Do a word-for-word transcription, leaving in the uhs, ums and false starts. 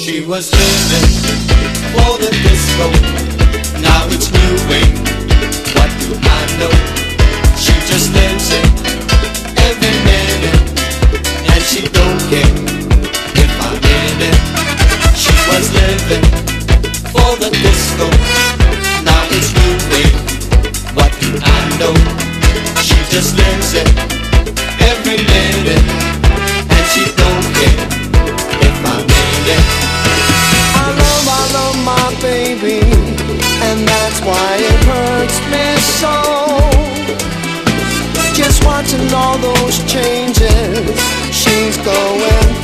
She was living for the disco. Now it's new wave. What do I know? She just lives it every minute, and she don't care if I'm in it. She was living for the disco. Now it's new wave. What do I know? She just lives it every minute, and she don't care if I'm in it. I love, I love my baby, and that's why it hurts me so. Just watching all those changes she's going